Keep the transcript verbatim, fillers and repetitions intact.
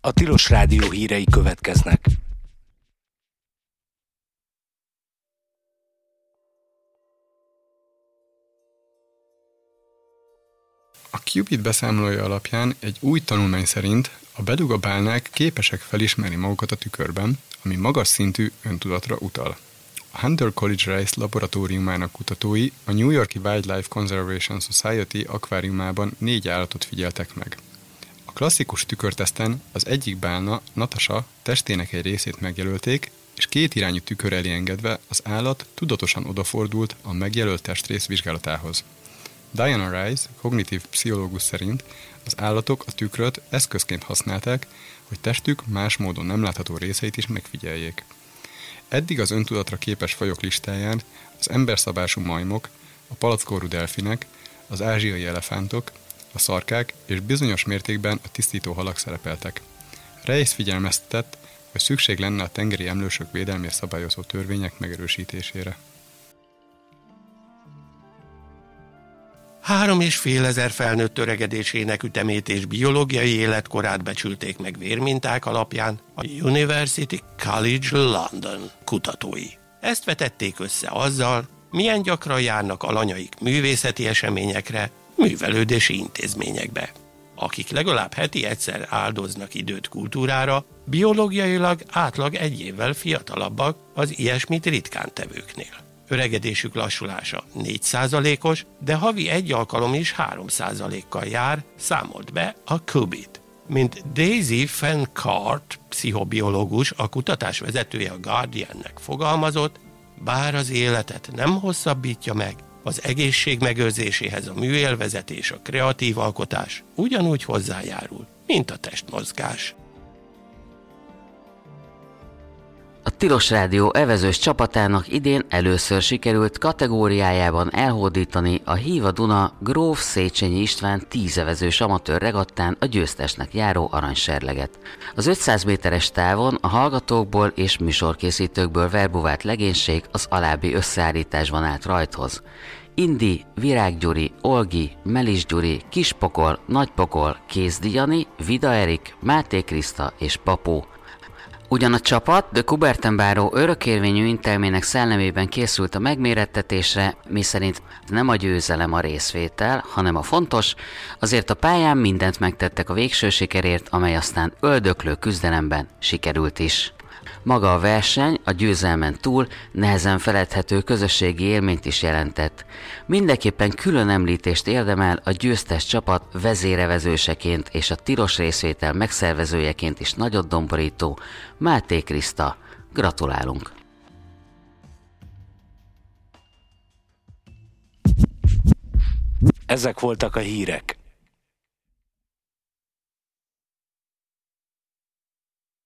A Tilos Rádió hírei következnek. A Qubit beszámolója alapján egy új tanulmány szerint a bedugabálnák képesek felismerni magukat a tükörben, ami magas szintű öntudatra utal. A Hunter College Rice laboratóriumának kutatói a New York-i Wildlife Conservation Society akváriumában négy állatot figyeltek meg. A klasszikus tükörteszten az egyik bálna, Natasha, testének egy részét megjelölték, és két irányú tükör elé engedve az állat tudatosan odafordult a megjelölt testrész vizsgálatához. Diana Rice, kognitív pszichológus szerint az állatok a tükröt eszközként használták, hogy testük más módon nem látható részeit is megfigyeljék. Eddig az öntudatra képes fajok listáján az emberszabású majmok, a palackórú delfinek, az ázsiai elefántok, a szarkák és bizonyos mértékben a tisztító halak szerepeltek. Rice figyelmeztetett, hogy szükség lenne a tengeri emlősök védelmét szabályozó törvények megerősítésére. Három és fél ezer felnőtt öregedésének ütemét és biológiai életkorát becsülték meg vérminták alapján a University College London kutatói. Ezt vetették össze azzal, milyen gyakran járnak alanyaik művészeti eseményekre, művelődési intézményekbe. Akik legalább heti egyszer áldoznak időt kultúrára, biológiailag átlag egy évvel fiatalabbak az ilyesmit ritkán tevőknél. Öregedésük lassulása négy százalékos, de havi egy alkalom is három százalékkal jár, számolt be a Qubit. Mint Daisy Fencart, pszichobiológus, a kutatás vezetője a Guardiannek fogalmazott, bár az életet nem hosszabbítja meg, az egészség megőrzéséhez a műélvezet és a kreatív alkotás ugyanúgy hozzájárul, mint a testmozgás. A Tilos Rádió evezős csapatának idén először sikerült kategóriájában elhódítani a Hiva Duna Gróf Széchenyi István tízevezős amatőr regattán a győztesnek járó aranyserleget. Az ötszáz méteres távon a hallgatókból és műsorkészítőkből verbuvált legénység az alábbi összeállításban állt rajthoz. Indi, Virág Gyuri, Olgi, Melis Gyuri, Kispokol, Nagypokol, Kézdi Jani, Vida Erik, Máté Kriszta és Papó. Ugyan a csapat de Kubertenbáró örökérvényű intelmének szellemében készült a megmérettetésre, miszerint nem a győzelem a részvétel, hanem a fontos, azért a pályán mindent megtettek a végső sikerért, amely aztán öldöklő küzdelemben sikerült is. Maga a verseny a győzelmen túl nehezen feledhető közösségi élményt is jelentett. Mindenképpen külön említést érdemel a győztes csapat vezérevezőseként és a tilos részvétel megszervezőjeként is nagyot domborító Máté Kriszta. Gratulálunk! Ezek voltak a hírek.